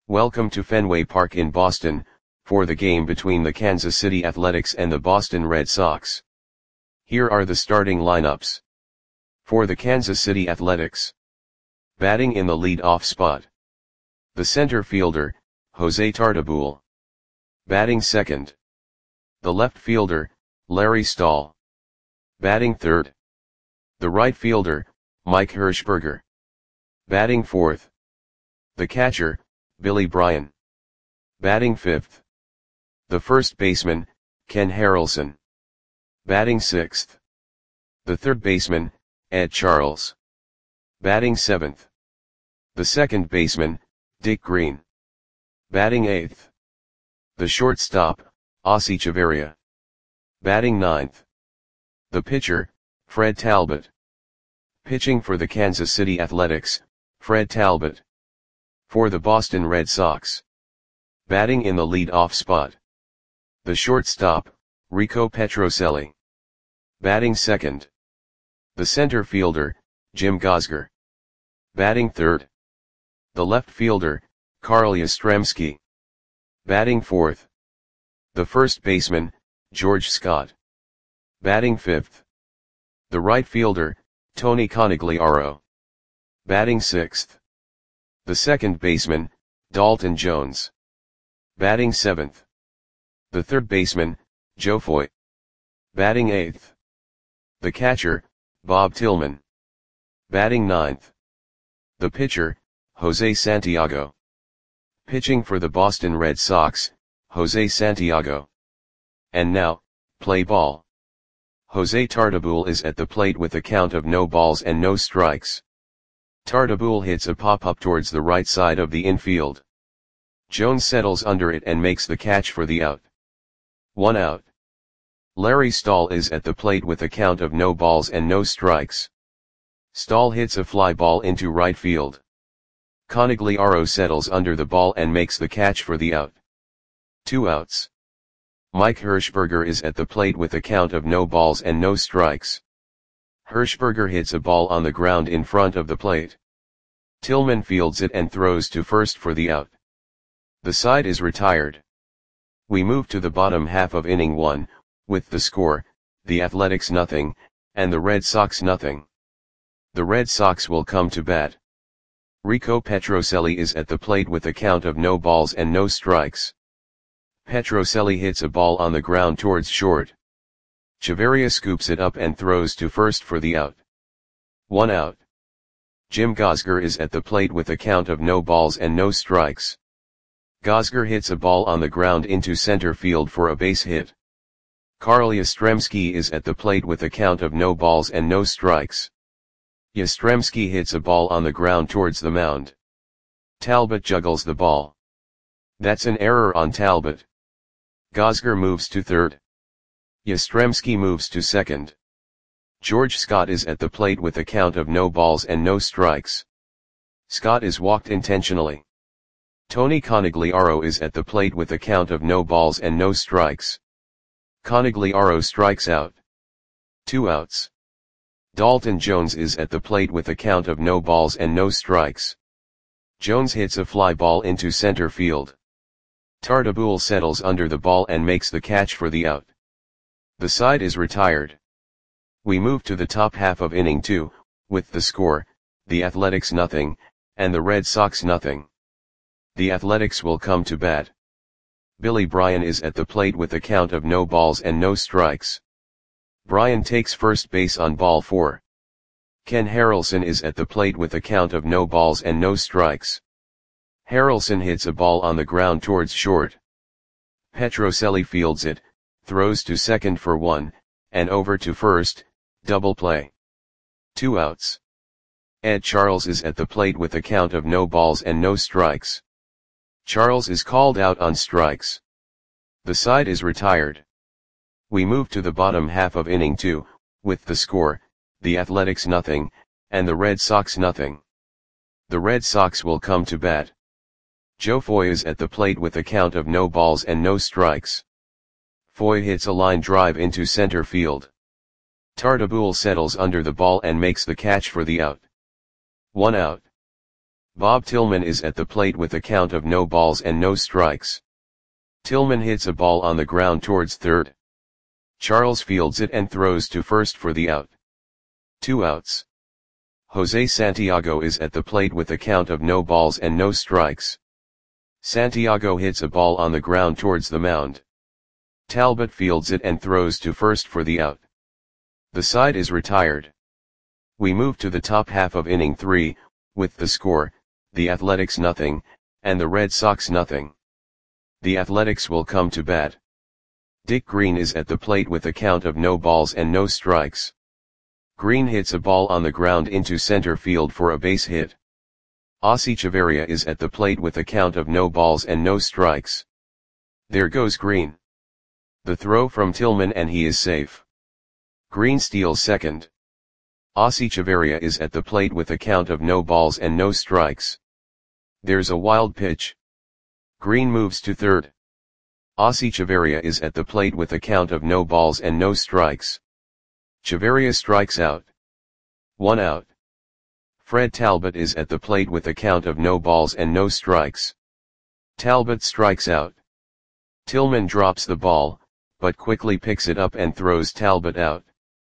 Welcome to Fenway Park in Boston, for the game between the Kansas City Athletics and the Boston Red Sox. Here are the starting lineups. For the Kansas City Athletics. Batting in the lead-off spot. The center fielder, Jose Tartabull. Batting second. The left fielder, Larry Stahl. Batting third. The right fielder, Mike Hershberger. Batting fourth. The catcher, Billy Bryan. Batting fifth. The first baseman, Ken Harrelson. Batting sixth. The third baseman, Ed Charles. Batting seventh. The second baseman, Dick Green. Batting eighth. The shortstop, Ossie Chavarria. Batting ninth. The pitcher, Fred Talbot. Pitching for the Kansas City Athletics, Fred Talbot. For the Boston Red Sox. Batting in the lead-off spot. The shortstop, Rico Petrocelli. Batting second. The center fielder, Jim Gosger. Batting third. The left fielder, Carl Yastrzemski. Batting fourth. The first baseman, George Scott. Batting fifth. The right fielder, Tony Conigliaro. Batting sixth. The second baseman, Dalton Jones. Batting seventh. The third baseman, Joe Foy. Batting eighth. The catcher, Bob Tillman. Batting ninth. The pitcher, Jose Santiago. Pitching for the Boston Red Sox, Jose Santiago. And now, play ball. Jose Tartabull is at the plate with a count of no balls and no strikes. Tartabull hits a pop-up towards the right side of the infield. Jones settles under it and makes the catch for the out. 1 out. Larry Stahl is at the plate with a count of no balls and no strikes. Stahl hits a fly ball into right field. Conigliaro settles under the ball and makes the catch for the out. 2 outs. Mike Hershberger is at the plate with a count of no balls and no strikes. Hershberger hits a ball on the ground in front of the plate. Tillman fields it and throws to first for the out. The side is retired. We move to the bottom half of inning 1, with the score, the Athletics 0, and the Red Sox 0. The Red Sox will come to bat. Rico Petrocelli is at the plate with a count of no balls and no strikes. Petrocelli hits a ball on the ground towards short. Chavarria scoops it up and throws to first for the out. 1 out. Jim Gosger is at the plate with a count of no balls and no strikes. Gosger hits a ball on the ground into center field for a base hit. Carl Yastrzemski is at the plate with a count of no balls and no strikes. Yastrzemski hits a ball on the ground towards the mound. Talbot juggles the ball. That's an error on Talbot. Gosger moves to third. Yastrzemski moves to second. George Scott is at the plate with a count of no balls and no strikes. Scott is walked intentionally. Tony Conigliaro is at the plate with a count of no balls and no strikes. Conigliaro strikes out. 2 outs. Dalton Jones is at the plate with a count of no balls and no strikes. Jones hits a fly ball into center field. Tartabull settles under the ball and makes the catch for the out. The side is retired. We move to the top half of inning 2, with the score, the Athletics 0, and the Red Sox 0. The Athletics will come to bat. Billy Bryan is at the plate with a count of no balls and no strikes. Bryan takes first base on ball 4. Ken Harrelson is at the plate with a count of no balls and no strikes. Harrelson hits a ball on the ground towards short. Petrocelli fields it, throws to second for 1, and over to first, double play. 2 outs. Ed Charles is at the plate with a count of no balls and no strikes. Charles is called out on strikes. The side is retired. We move to the bottom half of inning 2, with the score, the Athletics 0, and the Red Sox 0. The Red Sox will come to bat. Joe Foy is at the plate with a count of no balls and no strikes. Foy hits a line drive into center field. Tartabull settles under the ball and makes the catch for the out. 1 out. Bob Tillman is at the plate with a count of no balls and no strikes. Tillman hits a ball on the ground towards third. Charles fields it and throws to first for the out. 2 outs. Jose Santiago is at the plate with a count of no balls and no strikes. Santiago hits a ball on the ground towards the mound. Talbot fields it and throws to first for the out. The side is retired. We move to the top half of inning 3, with the score, the Athletics nothing, and the Red Sox nothing. The Athletics will come to bat. Dick Green is at the plate with a count of no balls and no strikes. Green hits a ball on the ground into center field for a base hit. Ossie Chavarria is at the plate with a count of no balls and no strikes. There goes Green. The throw from Tillman and he is safe. Green steals second. Ossie Chavarria is at the plate with a count of no balls and no strikes. There's a wild pitch. Green moves to third. Ossie Chavarria is at the plate with a count of no balls and no strikes. Chavarria strikes out. 1 out. Fred Talbot is at the plate with a count of no balls and no strikes. Talbot strikes out. Tillman drops the ball, but quickly picks it up and throws Talbot out.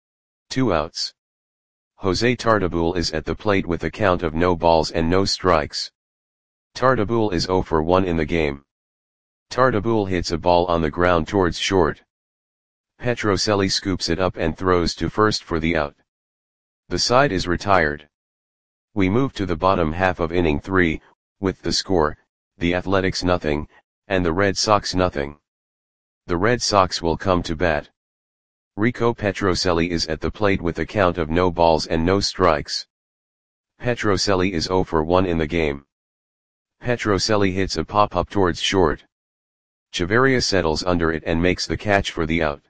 2 outs. Jose Tartabull is at the plate with a count of no balls and no strikes. Tartabull is 0 for 1 in the game. Tartabull hits a ball on the ground towards short. Petrocelli scoops it up and throws to first for the out. The side is retired. We move to the bottom half of inning 3, with the score, the Athletics nothing, and the Red Sox nothing. The Red Sox will come to bat. Rico Petrocelli is at the plate with a count of no balls and no strikes. Petrocelli is 0 for 1 in the game. Petrocelli hits a pop-up towards short. Chavarria settles under it and makes the catch for the out.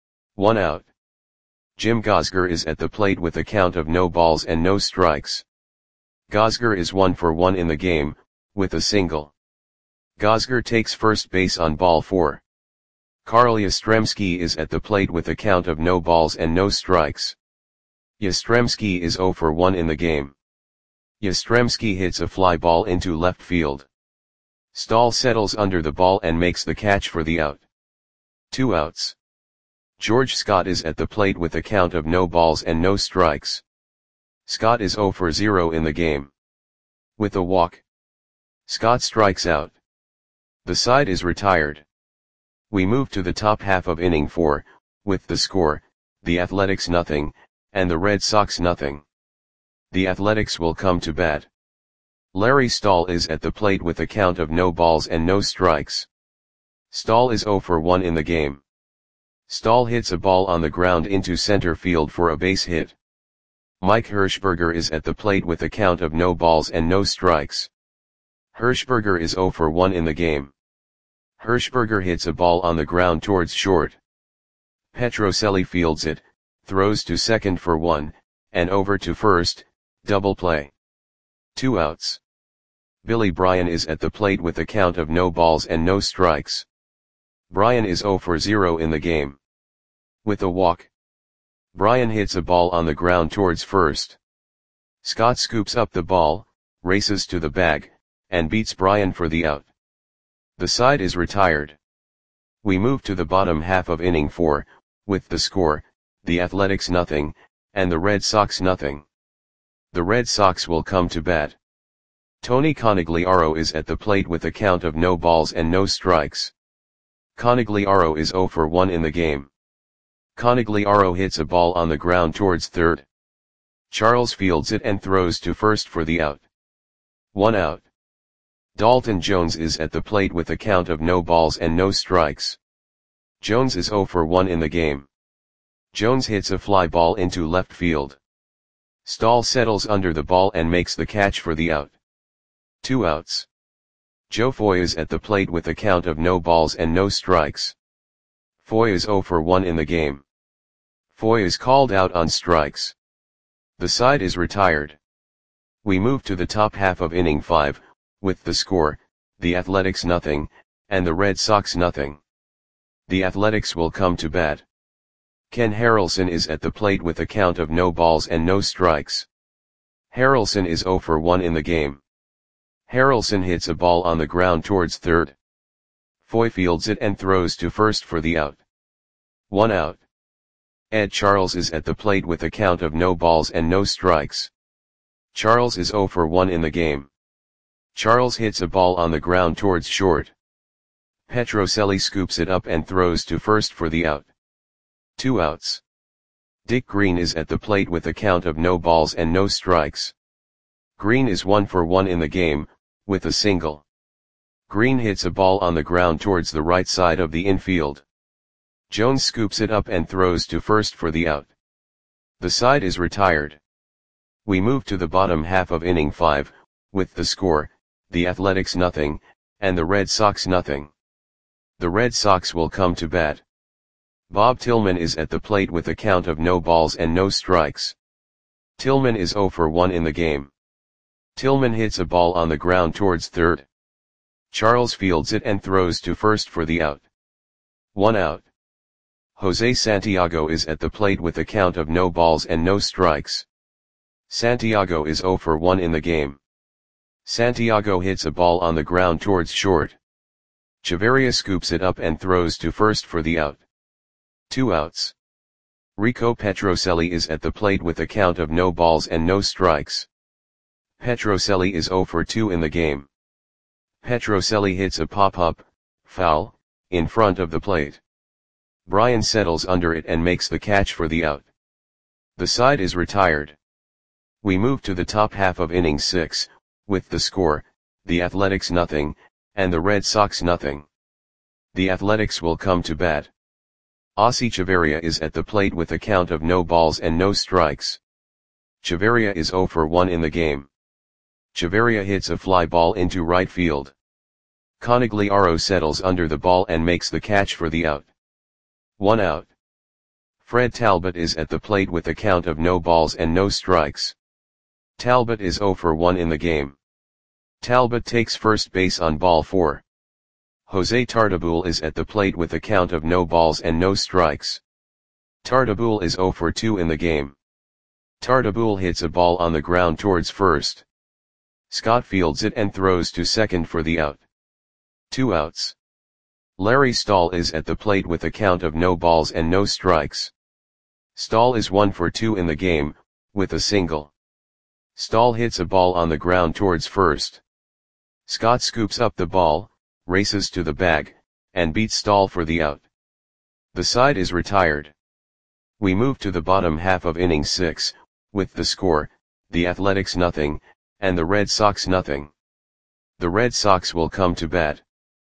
1 out. Jim Gosger is at the plate with a count of no balls and no strikes. Gosger is 1 for 1 in the game, with a single. Gosger takes first base on ball 4. Carl Yastrzemski is at the plate with a count of no balls and no strikes. Yastrzemski is 0 for 1 in the game. Yastrzemski hits a fly ball into left field. Stahl settles under the ball and makes the catch for the out. 2 outs. George Scott is at the plate with a count of no balls and no strikes. Scott is 0 for 0 in the game. With a walk, Scott strikes out. The side is retired. We move to the top half of inning 4, with the score, the Athletics nothing, and the Red Sox nothing. The Athletics will come to bat. Larry Stahl is at the plate with a count of no balls and no strikes. Stahl is 0 for 1 in the game. Stahl hits a ball on the ground into center field for a base hit. Mike Hirschberger is at the plate with a count of no balls and no strikes. Hirschberger is 0 for 1 in the game. Hirschberger hits a ball on the ground towards short. Petrocelli fields it, throws to second for 1, and over to first, double play. 2 outs. Billy Bryan is at the plate with a count of no balls and no strikes. Bryan is 0 for 0 in the game. With a walk, Bryan hits a ball on the ground towards first. Scott scoops up the ball, races to the bag, and beats Bryan for the out. The side is retired. We move to the bottom half of inning 4, with the score, the Athletics nothing, and the Red Sox nothing. The Red Sox will come to bat. Tony Conigliaro is at the plate with a count of no balls and no strikes. Conigliaro is 0 for 1 in the game. Conigliaro hits a ball on the ground towards third. Charles fields it and throws to first for the out. 1 out. Dalton Jones is at the plate with a count of no balls and no strikes. Jones is 0 for 1 in the game. Jones hits a fly ball into left field. Stahl settles under the ball and makes the catch for the out. 2 outs. Joe Foy is at the plate with a count of no balls and no strikes. Foy is 0 for 1 in the game. Foy is called out on strikes. The side is retired. We move to the top half of inning 5, with the score, the Athletics nothing, and the Red Sox nothing. The Athletics will come to bat. Ken Harrelson is at the plate with a count of no balls and no strikes. Harrelson is 0 for 1 in the game. Harrelson hits a ball on the ground towards third. Foy fields it and throws to first for the out. 1 out. Ed Charles is at the plate with a count of no balls and no strikes. Charles is 0 for 1 in the game. Charles hits a ball on the ground towards short. Petrocelli scoops it up and throws to first for the out. 2 outs. Dick Green is at the plate with a count of no balls and no strikes. Green is 1 for 1 in the game, with a single. Green hits a ball on the ground towards the right side of the infield. Jones scoops it up and throws to first for the out. The side is retired. We move to the bottom half of inning 5, with the score, the Athletics 0, and the Red Sox 0. The Red Sox will come to bat. Bob Tillman is at the plate with a count of no balls and no strikes. Tillman is 0 for 1 in the game. Tillman hits a ball on the ground towards third. Charles fields it and throws to first for the out. 1 out. Jose Santiago is at the plate with a count of no balls and no strikes. Santiago is 0 for 1 in the game. Santiago hits a ball on the ground towards short. Chavarria scoops it up and throws to first for the out. 2 outs. Rico Petrocelli is at the plate with a count of no balls and no strikes. Petrocelli is 0 for 2 in the game. Petrocelli hits a pop-up, foul, in front of the plate. Bryan settles under it and makes the catch for the out. The side is retired. We move to the top half of inning 6, with the score, the Athletics 0, and the Red Sox 0. The Athletics will come to bat. Ossie Chavarria is at the plate with a count of no balls and no strikes. Chavarria is 0 for 1 in the game. Chavarria hits a fly ball into right field. Conigliaro settles under the ball and makes the catch for the out. 1 out. Fred Talbot is at the plate with a count of no balls and no strikes. Talbot is 0 for 1 in the game. Talbot takes first base on ball 4. Jose Tartabull is at the plate with a count of no balls and no strikes. Tartabull is 0 for 2 in the game. Tartabull hits a ball on the ground towards first. Scott fields it and throws to second for the out. 2 outs. Larry Stahl is at the plate with a count of no balls and no strikes. Stahl is 1 for 2 in the game, with a single. Stahl hits a ball on the ground towards first. Scott scoops up the ball, races to the bag, and beats Stahl for the out. The side is retired. We move to the bottom half of inning 6, with the score, the Athletics 0, and the Red Sox 0. The Red Sox will come to bat.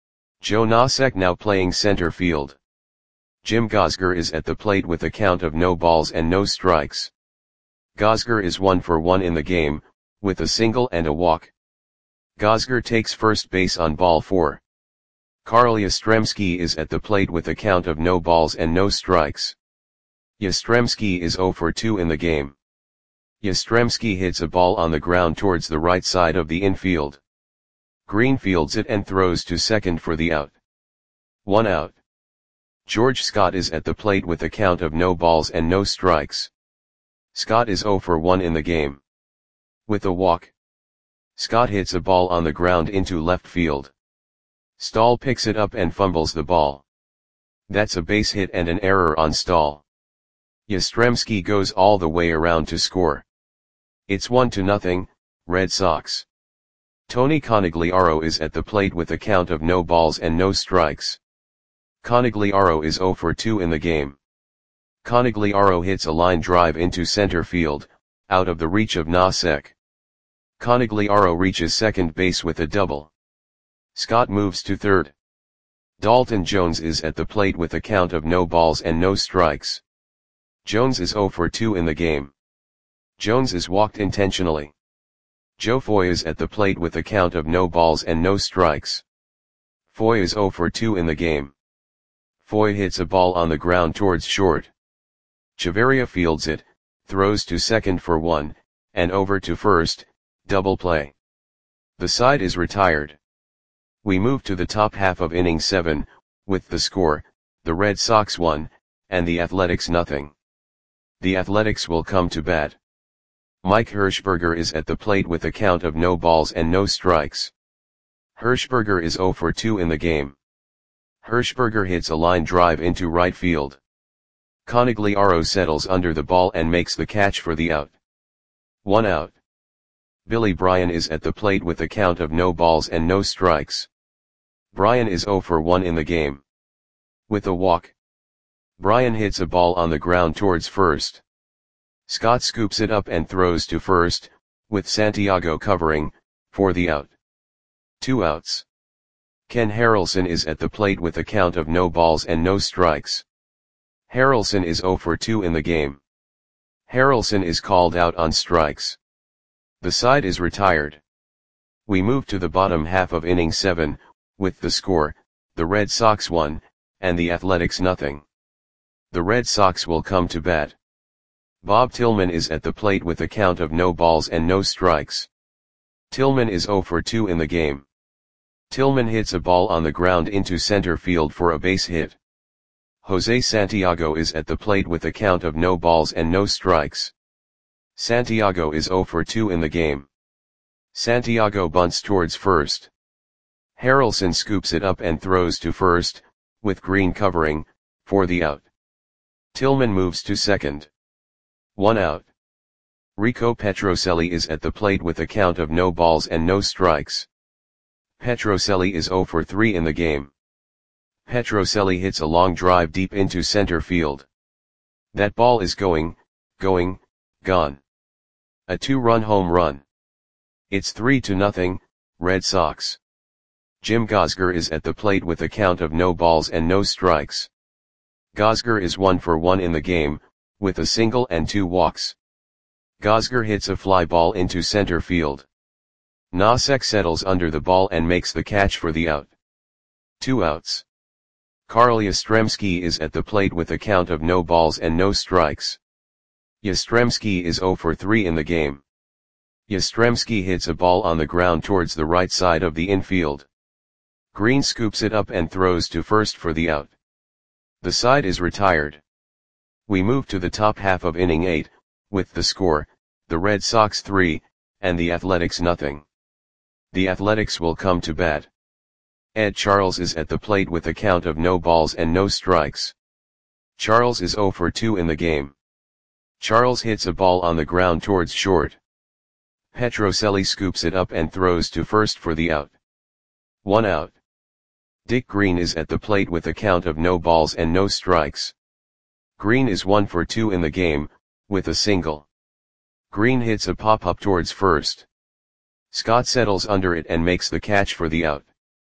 Joe Nosek now playing center field. Jim Gosger is at the plate with a count of no balls and no strikes. Gosger is 1 for 1 in the game, with a single and a walk. Gosger takes first base on ball 4. Carl Yastrzemski is at the plate with a count of no balls and no strikes. Yastrzemski is 0 for 2 in the game. Yastrzemski hits a ball on the ground towards the right side of the infield. Green fields it and throws to second for the out. 1 out. George Scott is at the plate with a count of no balls and no strikes. Scott is 0 for 1 in the game. With a walk. Scott hits a ball on the ground into left field. Stahl picks it up and fumbles the ball. That's a base hit and an error on Stahl. Yastrzemski goes all the way around to score. It's 1-0, Red Sox. Tony Conigliaro is at the plate with a count of no balls and no strikes. Conigliaro is 0 for 2 in the game. Conigliaro hits a line drive into center field, out of the reach of Nosek. Conigliaro reaches second base with a double. Scott moves to third. Dalton Jones is at the plate with a count of no balls and no strikes. Jones is 0 for 2 in the game. Jones is walked intentionally. Joe Foy is at the plate with a count of no balls and no strikes. Foy is 0 for 2 in the game. Foy hits a ball on the ground towards short. Chavarria fields it, throws to second for 1, and over to first, double play. The side is retired. We move to the top half of inning 7, with the score, the Red Sox 1, and the Athletics 0. The Athletics will come to bat. Mike Hirschberger is at the plate with a count of no balls and no strikes. Hirschberger is 0 for 2 in the game. Hirschberger hits a line drive into right field. Conigliaro settles under the ball and makes the catch for the out. 1 out. Billy Bryan is at the plate with a count of no balls and no strikes. Bryan is 0 for 1 in the game. With a walk, Bryan hits a ball on the ground towards first. Scott scoops it up and throws to first, with Santiago covering, for the out. 2 outs. Ken Harrelson is at the plate with a count of no balls and no strikes. Harrelson is 0 for 2 in the game. Harrelson is called out on strikes. The side is retired. We move to the bottom half of inning 7, with the score, the Red Sox 1, and the Athletics nothing. The Red Sox will come to bat. Bob Tillman is at the plate with a count of no balls and no strikes. Tillman is 0 for 2 in the game. Tillman hits a ball on the ground into center field for a base hit. Jose Santiago is at the plate with a count of no balls and no strikes. Santiago is 0 for 2 in the game. Santiago bunts towards first. Harrelson scoops it up and throws to first, with Green covering, for the out. Tillman moves to second. 1 out. Rico Petrocelli is at the plate with a count of no balls and no strikes. Petrocelli is 0 for 3 in the game. Petrocelli hits a long drive deep into center field. That ball is gone. A 2-run home run. It's 3-0, Red Sox. Jim Gosger is at the plate with a count of no balls and no strikes. Gosger is 1 for 1 in the game, with a single and 2 walks. Gosger hits a fly ball into center field. Nosek settles under the ball and makes the catch for the out. 2 outs. Carl Yastrzemski is at the plate with a count of no balls and no strikes. Yastrzemski is 0 for 3 in the game. Yastrzemski hits a ball on the ground towards the right side of the infield. Green scoops it up and throws to first for the out. The side is retired. We move to the top half of inning 8, with the score, the Red Sox 3, and the Athletics nothing. The Athletics will come to bat. Ed Charles is at the plate with a count of no balls and no strikes. Charles is 0 for 2 in the game. Charles hits a ball on the ground towards short. Petrocelli scoops it up and throws to first for the out. 1 out. Dick Green is at the plate with a count of no balls and no strikes. Green is 1 for 2 in the game, with a single. Green hits a pop-up towards first. Scott settles under it and makes the catch for the out.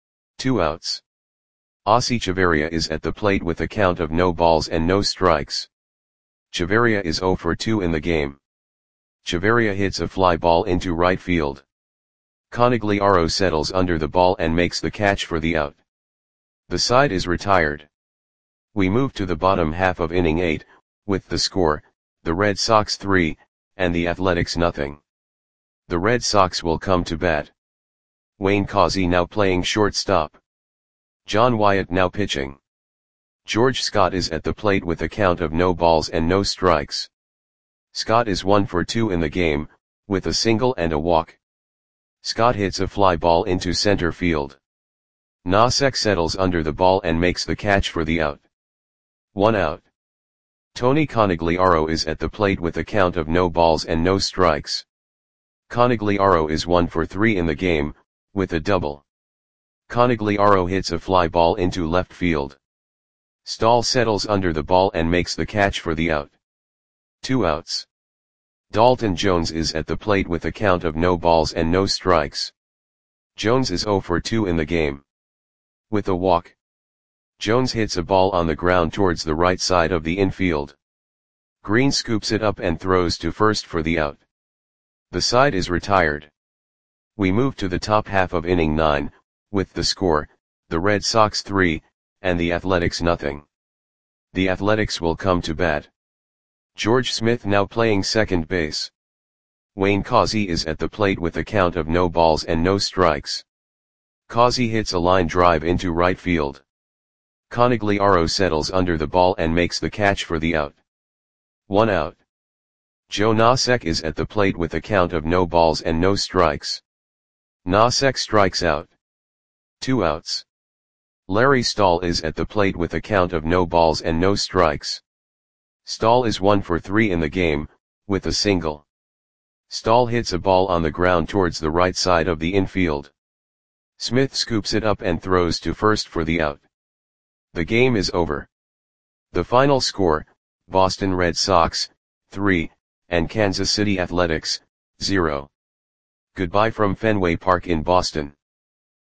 2 outs. Ossie Chavarria is at the plate with a count of no balls and no strikes. Chavarria is 0 for 2 in the game. Chavarria hits a fly ball into right field. Conigliaro settles under the ball and makes the catch for the out. The side is retired. We move to the bottom half of inning 8, with the score, the Red Sox 3, and the Athletics nothing. The Red Sox will come to bat. Wayne Causey now playing shortstop. John Wyatt now pitching. George Scott is at the plate with a count of no balls and no strikes. Scott is 1 for 2 in the game, with a single and a walk. Scott hits a fly ball into center field. Nosek settles under the ball and makes the catch for the out. 1 out. Tony Conigliaro is at the plate with a count of no balls and no strikes. Conigliaro is 1 for 3 in the game, with a double. Conigliaro hits a fly ball into left field. Stahl settles under the ball and makes the catch for the out. 2 outs. Dalton Jones is at the plate with a count of no balls and no strikes. Jones is 0 for 2 in the game. With a walk, Jones hits a ball on the ground towards the right side of the infield. Green scoops it up and throws to first for the out. The side is retired. We move to the top half of inning 9, with the score, the Red Sox 3, and the Athletics nothing. The Athletics will come to bat. George Smith now playing second base. Wayne Causey is at the plate with a count of no balls and no strikes. Causey hits a line drive into right field. Conigliaro settles under the ball and makes the catch for the out. 1 out. Joe Nosek is at the plate with a count of no balls and no strikes. Nosek strikes out. 2 outs. Larry Stahl is at the plate with a count of no balls and no strikes. Stahl is 1 for 3 in the game, with a single. Stahl hits a ball on the ground towards the right side of the infield. Smith scoops it up and throws to first for the out. The game is over. The final score, Boston Red Sox, 3, and Kansas City Athletics, 0. Goodbye from Fenway Park in Boston.